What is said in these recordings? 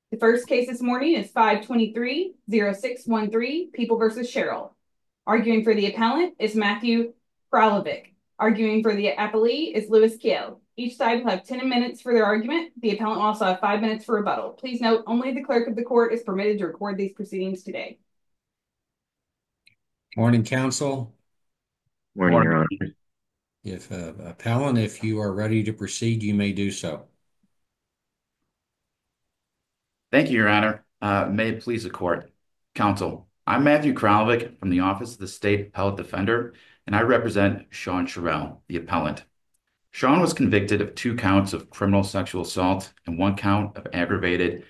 The first case this morning is 523-0613, People v. Sherrill. Arguing for the appellant is Matthew Kralovic. Arguing for the appellee is Louis Kiel. Each side will have 10 minutes for their argument. The appellant will also have 5 minutes for rebuttal. Please note, only the clerk of the court is permitted to record these proceedings today. Morning, counsel. Morning, Your Honor. If appellant, if you are ready to proceed, you may do so. Thank you, Your Honor. May it please the court. Counsel, I'm Matthew Kralovic from the Office of the State Appellate Defender, and I represent Sean Sherrill, the appellant. Sean was convicted of 2 counts of criminal sexual assault and 1 count of aggravated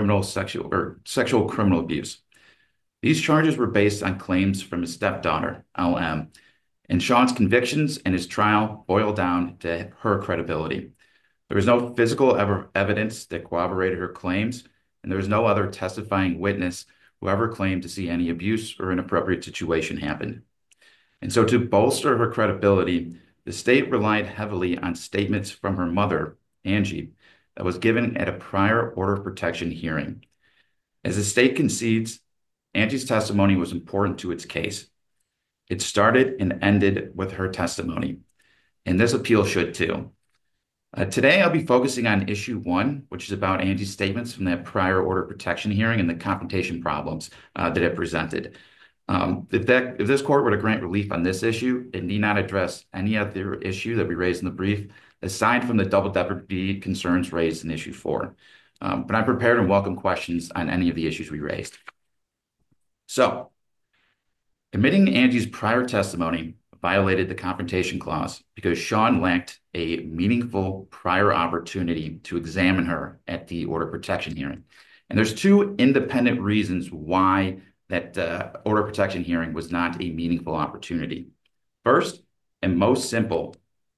sexual criminal abuse. These charges were based on claims from his stepdaughter, LM, and Sean's convictions and his trial boiled down to her credibility. There was no physical evidence that corroborated her claims, and there was no other testifying witness who ever claimed to see any abuse or inappropriate situation happen. And so to bolster her credibility, the state relied heavily on statements from her mother, Angie, that was given at a prior order of protection hearing. As the state concedes, Angie's testimony was important to its case. It started and ended with her testimony, and this appeal should too. Today, I'll be focusing on issue 1, which is about Angie's statements from that prior order of protection hearing and the confrontation problems that it presented. If this court were to grant relief on this issue, it need not address any other issue that we raised in the brief, aside from the double jeopardy concerns raised in issue 4. But I'm prepared and welcome questions on any of the issues we raised. So, admitting Angie's prior testimony violated the confrontation clause because Sean lacked a meaningful prior opportunity to examine her at the order of protection hearing. And there's 2 independent reasons why that order of protection hearing was not a meaningful opportunity. First, and most simple,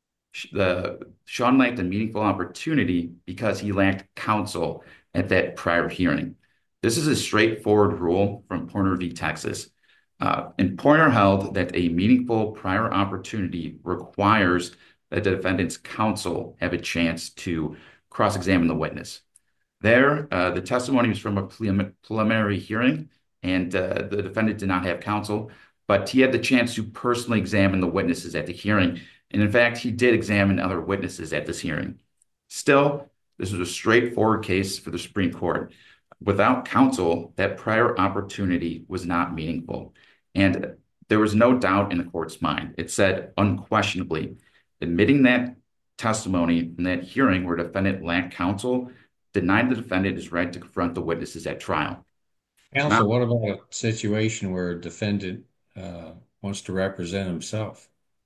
Sean lacked a meaningful opportunity because he lacked counsel at that prior hearing. This is a straightforward rule from Pointer v. Texas. And Pointer held that a meaningful prior opportunity requires that the defendant's counsel have a chance to cross-examine the witness. There, the testimony was from a preliminary hearing, and the defendant did not have counsel, but he had the chance to personally examine the witnesses at the hearing. And in fact, he did examine other witnesses at this hearing. Still, this was a straightforward case for the Supreme Court. Without counsel, that prior opportunity was not meaningful. And there was no doubt in the court's mind. It said unquestionably, admitting that testimony in that hearing where the defendant lacked counsel denied the defendant his right to confront the witnesses at trial. Counsel, what about a situation where a defendant wants to represent himself?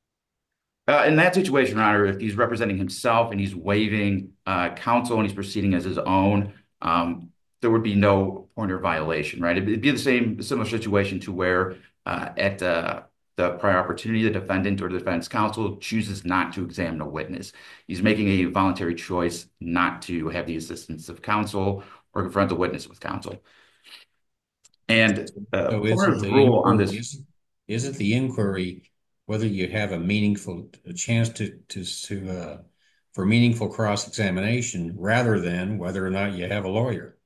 In that situation, Your Honor, if he's representing himself and he's waiving counsel and he's proceeding as his own, there would be no Pointer violation, right? It'd be similar situation to where at the prior opportunity, the defendant or the defense counsel chooses not to examine a witness. He's making a voluntary choice not to have the assistance of counsel or confront the witness with counsel. And Pointer's rule on this isn't the inquiry whether you have a chance for meaningful cross-examination rather than whether or not you have a lawyer?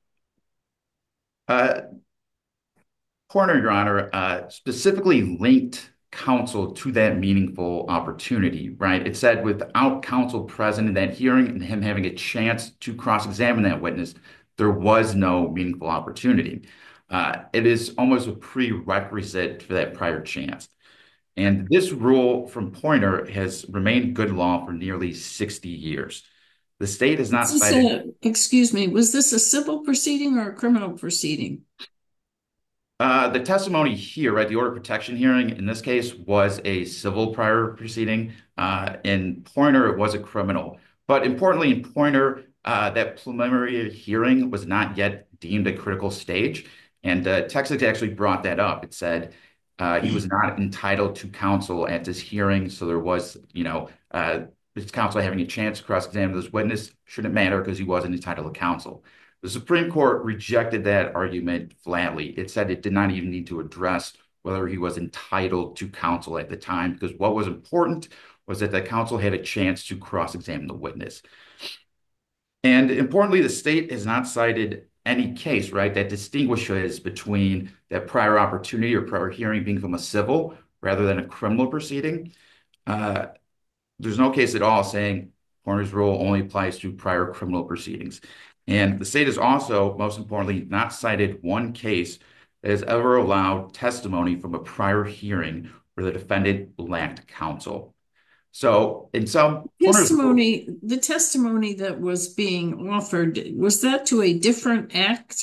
Pointer, Your Honor, specifically linked counsel to that meaningful opportunity, right? It said without counsel present in that hearing and him having a chance to cross-examine that witness, there was no meaningful opportunity. It is almost a prerequisite for that prior chance. And this rule from Pointer has remained good law for nearly 60 years. The state has not cited... Excuse me, was this a civil proceeding or a criminal proceeding? The testimony here, right, the order of protection hearing in this case was a civil prior proceeding. In Pointer, it was a criminal. But importantly, in Pointer, that preliminary hearing was not yet deemed a critical stage. And Texas actually brought that up. It said he was not entitled to counsel at this hearing. So there was, his counsel having a chance to cross-examine this witness shouldn't matter because he wasn't entitled to counsel. The Supreme Court rejected that argument flatly. It said it did not even need to address whether he was entitled to counsel at the time, because what was important was that the counsel had a chance to cross-examine the witness. And importantly, the state has not cited any case, right, that distinguishes between that prior opportunity or prior hearing being from a civil rather than a criminal proceeding. There's no case at all saying Horner's rule only applies to prior criminal proceedings. And the state has also, most importantly, not cited one case that has ever allowed testimony from a prior hearing where the defendant lacked counsel. So in some the testimony that was being offered, was that to a different act?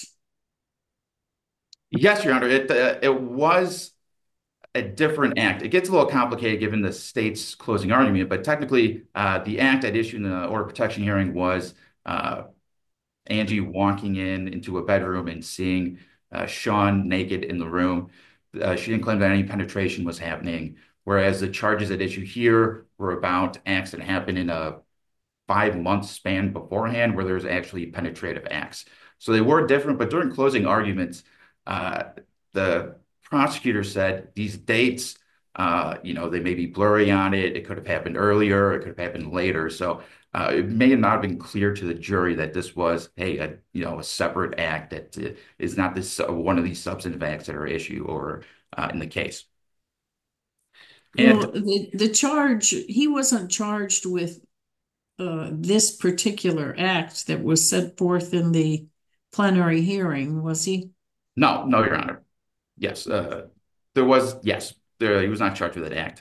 Yes, Your Honor, it was a different act. It gets a little complicated given the state's closing argument, but technically, the act at issue in the order of protection hearing was Angie walking into a bedroom and seeing Sean naked in the room. She didn't claim that any penetration was happening, whereas the charges at issue here were about acts that happened in a 5-month span beforehand where there's actually penetrative acts. So they were different, but during closing arguments, the prosecutor said these dates, they may be blurry on it. It could have happened earlier. It could have happened later. So it may not have been clear to the jury that this was a separate act that is not this one of these substantive acts that are issue or in the case. And well, the charge, he wasn't charged with this particular act that was set forth in the plenary hearing, was he? No, Your Honor. Yes, he was not charged with that act.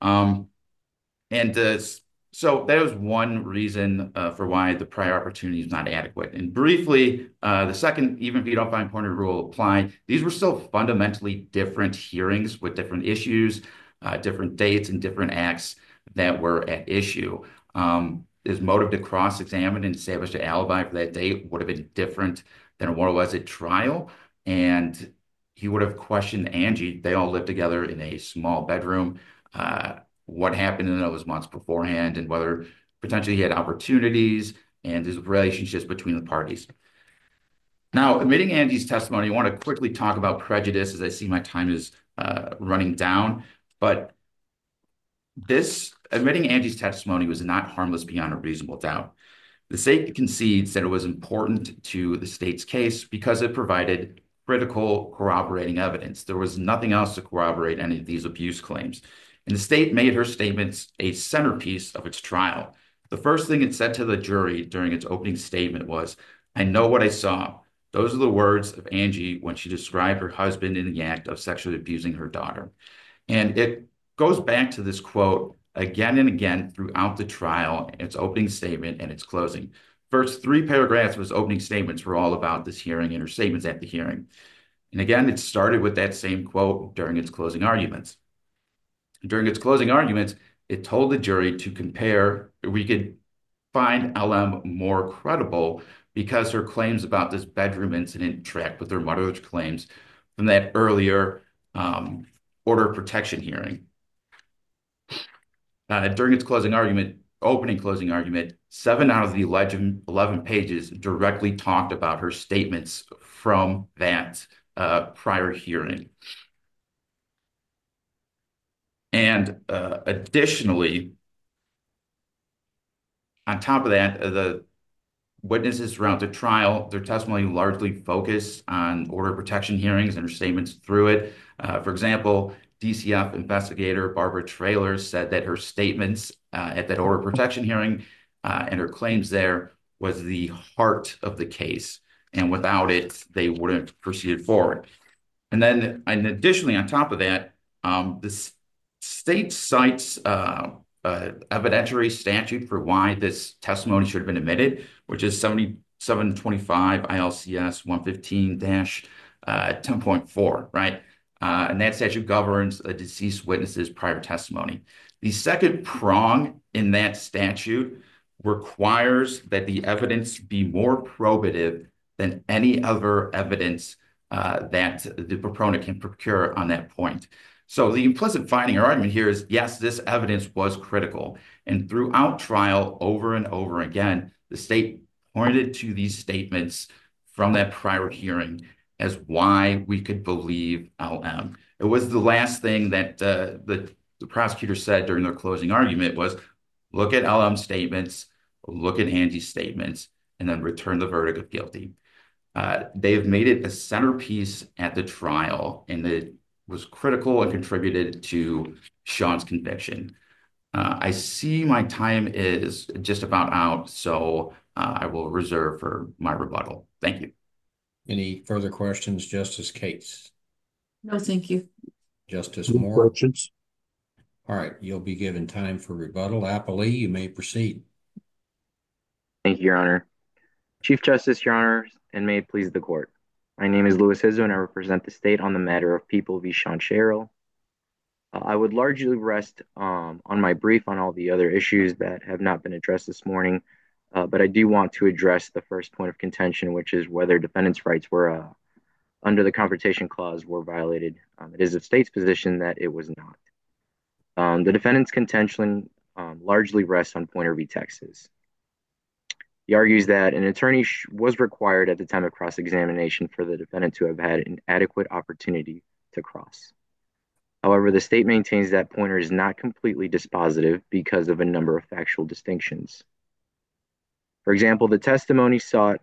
So that was one reason for why the prior opportunity is not adequate. And briefly, the second, even if you don't find Horner rule apply, these were still fundamentally different hearings with different issues, different dates, and different acts that were at issue. His motive to cross-examine and establish an alibi for that date would have been different than what it was at trial. And he would have questioned Angie. They all lived together in a small bedroom. What happened in those months beforehand and whether potentially he had opportunities and his relationships between the parties. Now, admitting Angie's testimony, I want to quickly talk about prejudice as I see my time is running down. But admitting Angie's testimony was not harmless beyond a reasonable doubt. The state concedes that it was important to the state's case because it provided critical corroborating evidence. There was nothing else to corroborate any of these abuse claims. And the state made her statements a centerpiece of its trial. The first thing it said to the jury during its opening statement was, "I know what I saw." Those are the words of Angie when she described her husband in the act of sexually abusing her daughter. And it goes back to this quote again and again throughout the trial, its opening statement and its closing. First 3 paragraphs of his opening statements were all about this hearing and her statements at the hearing. And again, it started with that same quote during its closing arguments. During its closing arguments, it told the jury to compare, we could find LM more credible because her claims about this bedroom incident tracked with her mother's claims from that earlier order of protection hearing. During its opening closing argument, 7 out of the 11 pages directly talked about her statements from that prior hearing. And additionally, on top of that, the witnesses throughout the trial, their testimony largely focused on order of protection hearings and her statements through it. For example, DCF investigator Barbara Traylor said that her statements at that order of protection hearing and her claims there was the heart of the case. And without it, they wouldn't have proceeded forward. And additionally, on top of that, the state cites evidentiary statute for why this testimony should have been admitted, which is 7725 ILCS 115-10.4, right? And that statute governs a deceased witness's prior testimony. The second prong in that statute requires that the evidence be more probative than any other evidence that the proponent can procure on that point. So the implicit finding or argument here is, yes, this evidence was critical. And throughout trial, over and over again, the state pointed to these statements from that prior hearing as why we could believe LM. It was the last thing that the prosecutor said during their closing argument was, look at LM's statements, look at Angie's statements, and then return the verdict of guilty. They've made it a centerpiece at the trial, and it was critical and contributed to Sean's conviction. I see my time is just about out, so I will reserve for my rebuttal. Thank you. Any further questions, Justice Cates? No, thank you. Justice No Moore? questions. All right, you'll be given time for rebuttal. Appellee, you may proceed. Thank you, Your Honor. Chief Justice, Your Honor, and may it please the court. My name is Louis Hizzo, and I represent the state on the matter of People v. Sean Sherrill. I would largely rest on my brief on all the other issues that have not been addressed this morning, but I do want to address the first point of contention, which is whether defendants' rights were under the Confrontation Clause were violated. It is the state's position that it was not. The defendant's contention largely rests on Pointer v. Texas. He argues that an attorney was required at the time of cross-examination for the defendant to have had an adequate opportunity to cross. However, the state maintains that Pointer is not completely dispositive because of a number of factual distinctions. For example, the testimony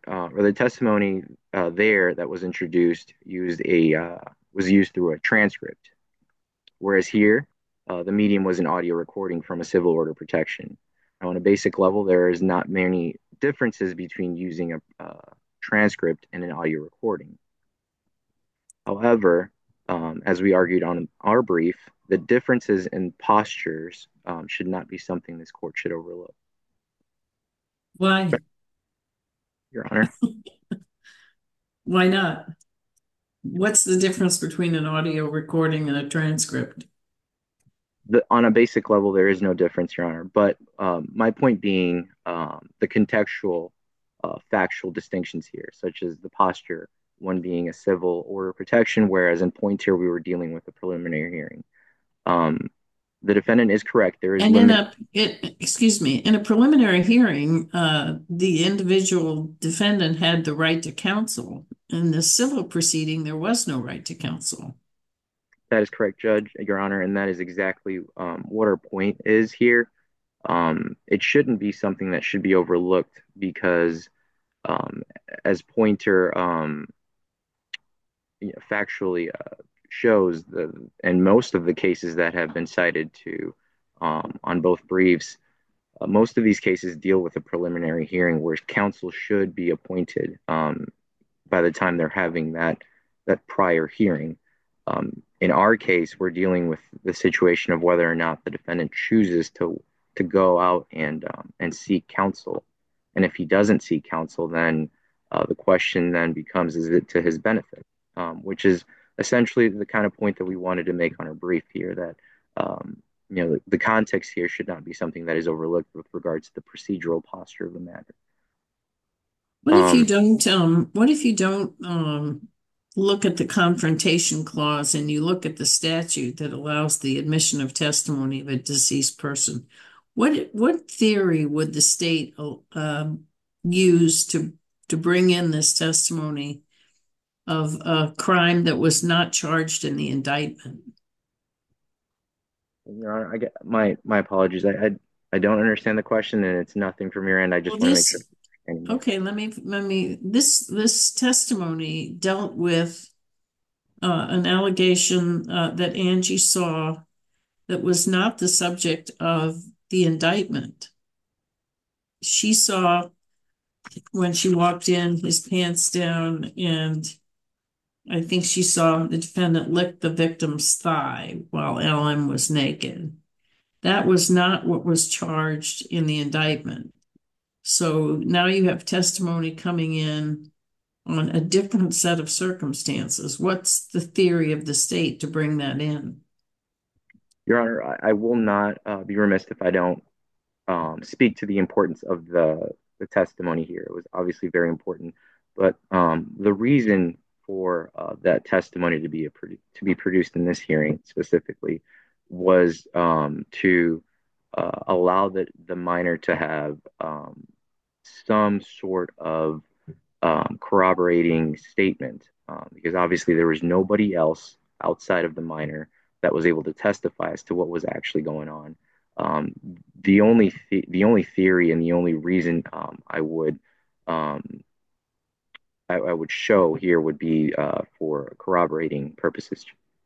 there that was introduced was used through a transcript, whereas here, the medium was an audio recording from a civil order protection. Now, on a basic level, there is not many differences between using a transcript and an audio recording. However, as we argued on our brief, the differences in postures should not be something this court should overlook. Why? Your Honor. Why not? What's the difference between an audio recording and a transcript? On a basic level, there is no difference, Your Honor. But my point being the contextual, factual distinctions here, such as the posture, one being a civil order protection, whereas in Pointer we were dealing with a preliminary hearing. The defendant is correct. There is and in a preliminary hearing, the individual defendant had the right to counsel. In the civil proceeding, there was no right to counsel. That is correct, Judge, Your Honor, and that is exactly what our point is here. It shouldn't be something that should be overlooked because, as Pointer factually shows, and most of the cases that have been cited on both briefs, most of these cases deal with a preliminary hearing where counsel should be appointed by the time they're having that prior hearing. In our case, we're dealing with the situation of whether or not the defendant chooses to go out and seek counsel. And if he doesn't seek counsel, then the question then becomes, is it to his benefit? Which is essentially the kind of point that we wanted to make on our brief here, that the context here should not be something that is overlooked with regards to the procedural posture of the matter. What if you don't look at the Confrontation Clause and you look at the statute that allows the admission of testimony of a deceased person? What theory would the state use to bring in this testimony of a crime that was not charged in the indictment? Your Honor, I get my apologies. I don't understand the question, and it's nothing from your end. I just want to make sure. Okay, let me. This testimony dealt with an allegation that Angie saw that was not the subject of the indictment. She saw, when she walked in, his pants down, and I think she saw the defendant lick the victim's thigh while Ellen was naked. That was not what was charged in the indictment. So now you have testimony coming in on a different set of circumstances. What's the theory of the state to bring that in? Your Honor, I will not be remiss if I don't speak to the importance of the testimony here. It was obviously very important, but the reason for that testimony to be produced in this hearing specifically was to allow the minor to have some sort of corroborating statement, because obviously there was nobody else outside of the minor that was able to testify as to what was actually going on. The only theory and the only reason I would I would show here would be for corroborating purposes.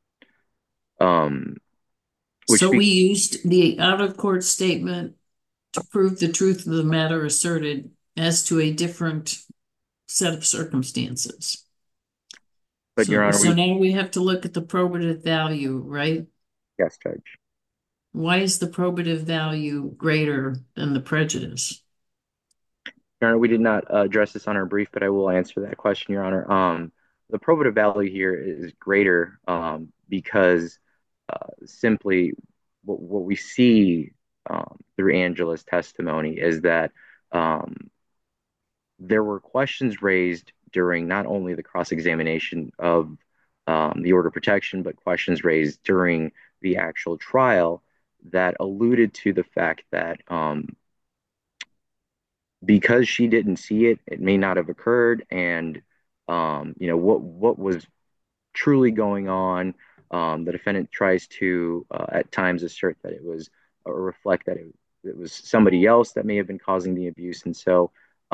Which So we used the out-of-court statement to prove the truth of the matter asserted as to a different set of circumstances. But Your Honor, So now we have to look at the probative value, right? Yes, Judge. Why is the probative value greater than the prejudice? Your Honor, we did not address this on our brief, but I will answer that question, Your Honor. The probative value here is greater because simply what we see through Angela's testimony is that there were questions raised during not only the cross-examination of the order of protection, but questions raised during the actual trial that alluded to the fact that because she didn't see it, it may not have occurred, and what was truly going on. The defendant tries to at times assert that it was or reflect that it was somebody else that may have been causing the abuse, and so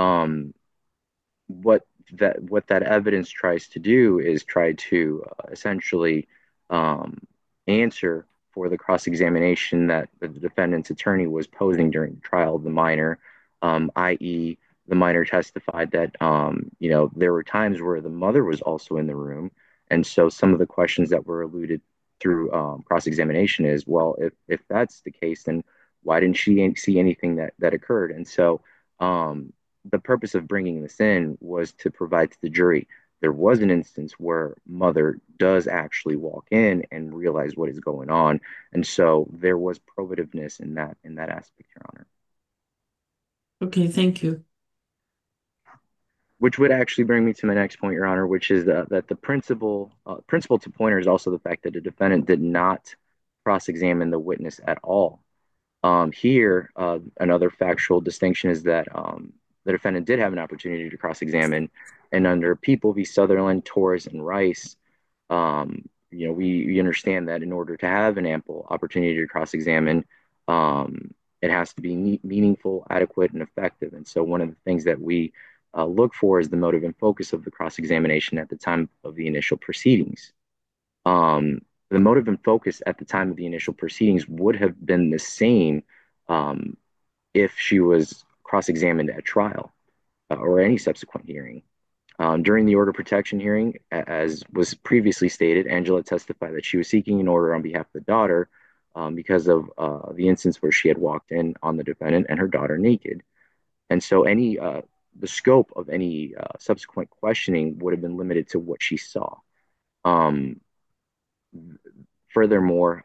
what that evidence tries to do is try to essentially answer for the cross-examination that the defendant's attorney was posing during the trial of the minor, i.e., the minor testified that there were times where the mother was also in the room, and so some of the questions that were alluded through cross-examination is, well, if that's the case, then why didn't she see anything that occurred? And so the purpose of bringing this in was to provide to the jury there was an instance where mother does actually walk in and realize what is going on, and so there was probativeness in that aspect, Your Honor. Okay, thank you. Which would actually bring me to my next point, Your Honor, which is that the principal to Pointer is also the fact that the defendant did not cross-examine the witness at all. Here, another factual distinction is that the defendant did have an opportunity to cross-examine, and under People v. Sutherland, Torres, and Rice, we understand that in order to have an ample opportunity to cross-examine, it has to be meaningful, adequate, and effective. And so one of the things that we look for is the motive and focus of the cross-examination at the time of the initial proceedings. The motive and focus at the time of the initial proceedings would have been the same if she was cross-examined at trial or any subsequent hearing. During the order of protection hearing, as was previously stated, Angela testified that she was seeking an order on behalf of the daughter because of the instance where she had walked in on the defendant and her daughter naked. And so the scope of any subsequent questioning would have been limited to what she saw. Furthermore,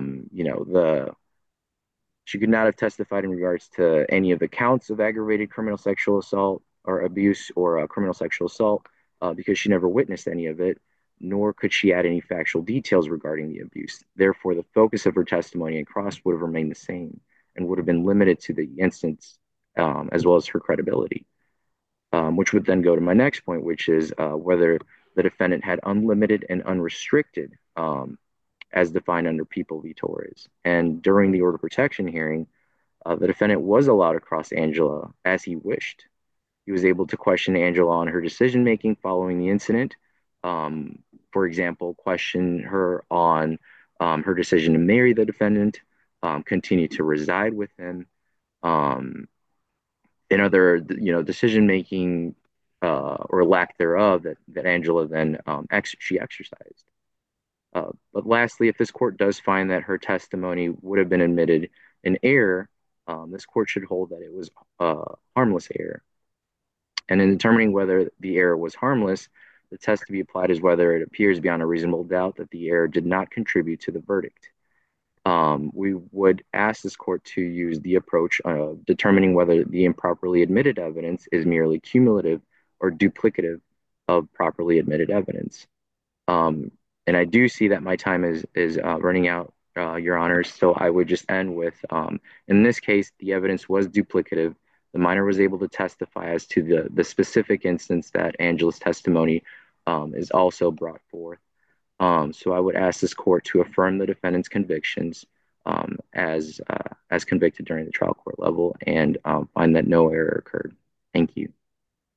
she could not have testified in regards to any of the counts of aggravated criminal sexual assault or abuse or criminal sexual assault because she never witnessed any of it, nor could she add any factual details regarding the abuse. Therefore, the focus of her testimony and cross would have remained the same and would have been limited to the instance as well as her credibility, which would then go to my next point, which is whether the defendant had unlimited and unrestricted as defined under People v. Torres. And during the order of protection hearing, the defendant was allowed to cross Angela as he wished. He was able to question Angela on her decision-making following the incident. For example, question her on her decision to marry the defendant, continue to reside with him, and other, decision-making or lack thereof that Angela then she exercised. But lastly, if this court does find that her testimony would have been admitted in error, this court should hold that it was harmless error. And in determining whether the error was harmless, the test to be applied is whether it appears beyond a reasonable doubt that the error did not contribute to the verdict. We would ask this court to use the approach of determining whether the improperly admitted evidence is merely cumulative or duplicative of properly admitted evidence. And I do see that my time is running out, Your Honors, so I would just end with, in this case, the evidence was duplicative. The minor was able to testify as to the specific instance that Angela's testimony is also brought forth. So I would ask this court to affirm the defendant's convictions as convicted during the trial court level and find that no error occurred. Thank you.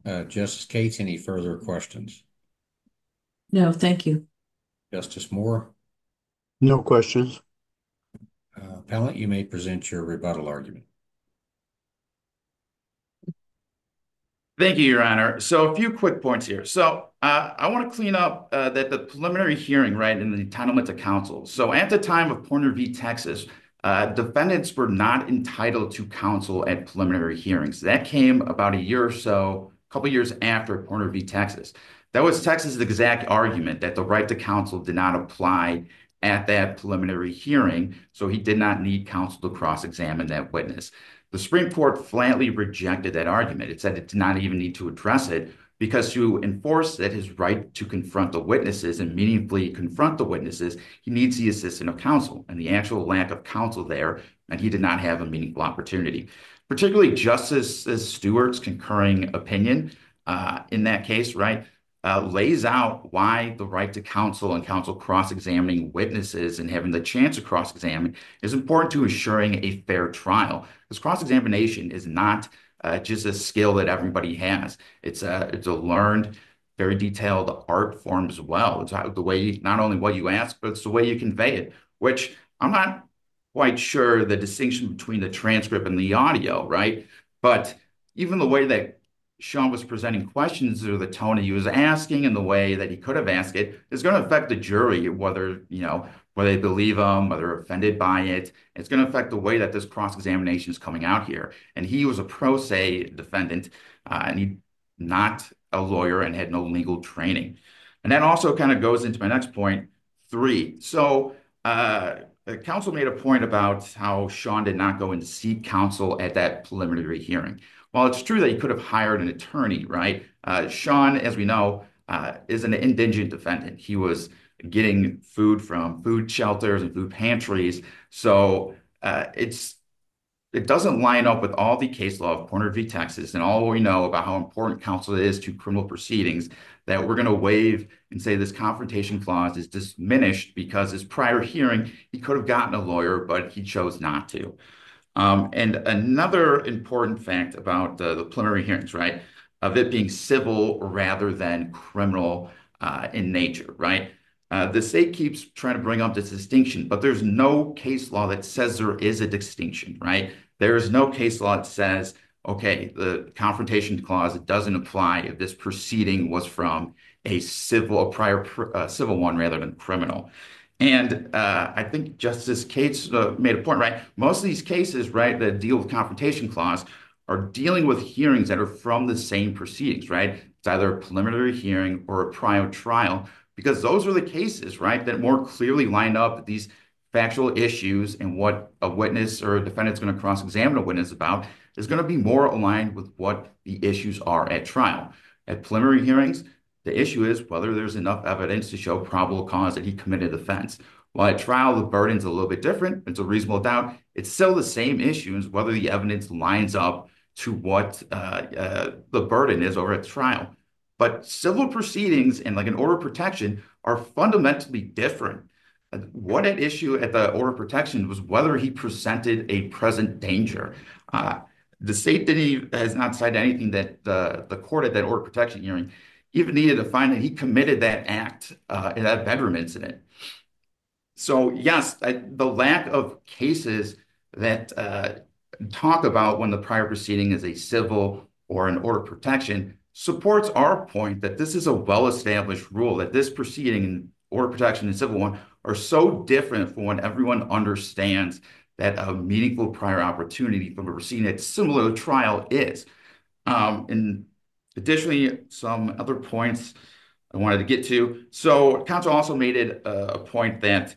Justice Cates, any further questions? No, thank you. Justice Moore? No questions. Appellant, you may present your rebuttal argument. Thank you, Your Honor. So a few quick points here. So I want to clean up that the preliminary hearing, right, and the entitlement to counsel. So at the time of Pointer v. Texas, defendants were not entitled to counsel at preliminary hearings. That came about a year or so, a couple years after Pointer v. Texas. That was Texas's exact argument that the right to counsel did not apply at that preliminary hearing, so he did not need counsel to cross-examine that witness. The Supreme Court flatly rejected that argument. It said it did not even need to address it because to enforce that his right to confront the witnesses and meaningfully confront the witnesses, he needs the assistance of counsel, and the actual lack of counsel there, and he did not have a meaningful opportunity. Particularly Justice Stewart's concurring opinion in that case, right, lays out why the right to counsel and counsel cross-examining witnesses and having the chance to cross-examine is important to ensuring a fair trial. Because cross-examination is not just a skill that everybody has. It's a learned, very detailed art form as well. It's the way, not only what you ask, but it's the way you convey it, which I'm not quite sure the distinction between the transcript and the audio, right? But even the way that Sean was presenting questions or the tone he was asking and the way that he could have asked it is going to affect the jury, whether they believe him, whether they're offended by it. It's going to affect the way that this cross-examination is coming out here. And he was a pro se defendant, and he's not a lawyer and had no legal training. And that also kind of goes into my next point, 3. So counsel made a point about how Sean did not go and seek counsel at that preliminary hearing. While it's true that he could have hired an attorney, right? Sean, as we know, is an indigent defendant. He was getting food from food shelters and food pantries. So it doesn't line up with all the case law of Pointer v. Texas and all we know about how important counsel is to criminal proceedings that we're going to waive and say this confrontation clause is diminished because his prior hearing, he could have gotten a lawyer, but he chose not to. And another important fact about the preliminary hearings, right, of it being civil rather than criminal in nature, right? The state keeps trying to bring up this distinction, but there's no case law that says there is a distinction, right? There is no case law that says, okay, the confrontation clause, it doesn't apply if this proceeding was from a prior civil one rather than criminal. And I think Justice Cates made a point, right? Most of these cases, right, that deal with confrontation clause are dealing with hearings that are from the same proceedings, right? It's either a preliminary hearing or a prior trial, because those are the cases, right, that more clearly line up these factual issues and what a witness or a defendant's going to cross-examine a witness about is going to be more aligned with what the issues are at trial. At preliminary hearings, the issue is whether there's enough evidence to show probable cause that he committed offense. While at trial, the burden's a little bit different. It's a reasonable doubt. It's still the same issues, whether the evidence lines up to what the burden is over at trial. But civil proceedings and like an order of protection are fundamentally different. What at issue at the order of protection was whether he presented a present danger. The state has not cited anything that the court at that order of protection hearing even needed to find that he committed that act in that bedroom incident. So yes, the lack of cases that talk about when the prior proceeding is a civil or an order of protection supports our point that this is a well-established rule, that this proceeding and order of protection and civil one are so different from when everyone understands that a meaningful prior opportunity from a proceeding that's similar to trial is. And additionally, some other points I wanted to get to. So counsel also made it a point that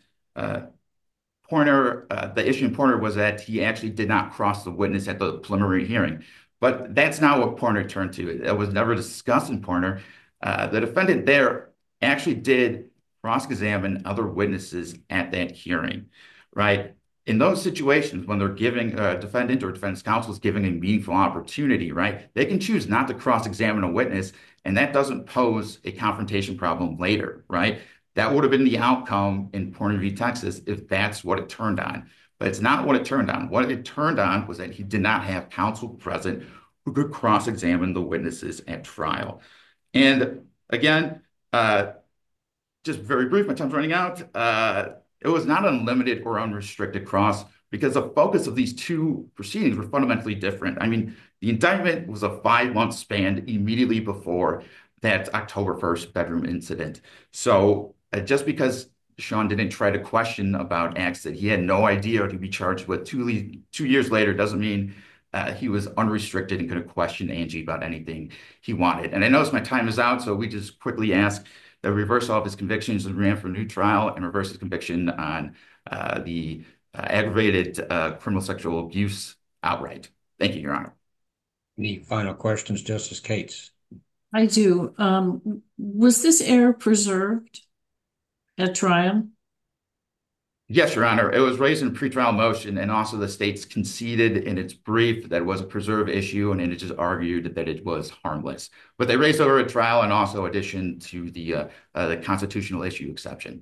Pointer, the issue in Pointer was that he actually did not cross the witness at the preliminary hearing. But that's not what Pointer turned to. It was never discussed in Pointer. The defendant there actually did cross-examine other witnesses at that hearing, right? In those situations, when they're giving a defendant or defense counsel is giving a meaningful opportunity, right, they can choose not to cross-examine a witness, and that doesn't pose a confrontation problem later, right? That would have been the outcome in Pointer v. Texas if that's what it turned on. But it's not what it turned on. What it turned on was that he did not have counsel present who could cross-examine the witnesses at trial. And again, just very brief, my time's running out. It was not unlimited or unrestricted cross because the focus of these two proceedings were fundamentally different. I mean, the indictment was a 5-month span immediately before that October 1st bedroom incident. So just because Sean didn't try to question about acts that he had no idea to be charged with 2 years later doesn't mean he was unrestricted and could have questioned Angie about anything he wanted. And I notice my time is out, so we just quickly ask the reversal of his convictions and ran for a new trial and reverse his conviction on the aggravated criminal sexual abuse outright. Thank you, Your Honor. Any final questions, Justice Cates? I do. Was this error preserved at trial? Yes, Your Honor. It was raised in a pretrial motion, and also the state's conceded in its brief that it was a preserved issue, and it just argued that it was harmless. But they raised over at trial and also addition to the constitutional issue exception.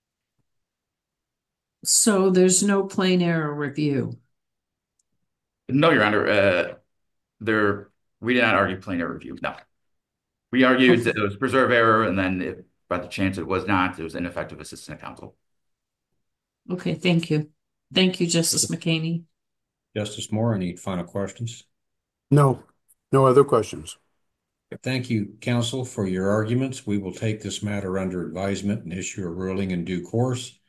So there's no plain error review? No, Your Honor. We did not argue plain error review. No. We argued that it was preserved error, and then if by the chance it was not, it was ineffective assistance of counsel. Okay, thank you. Thank you, Justice McHaney. Justice Moore, any final questions? No, no other questions. Thank you, counsel, for your arguments. We will take this matter under advisement and issue a ruling in due course.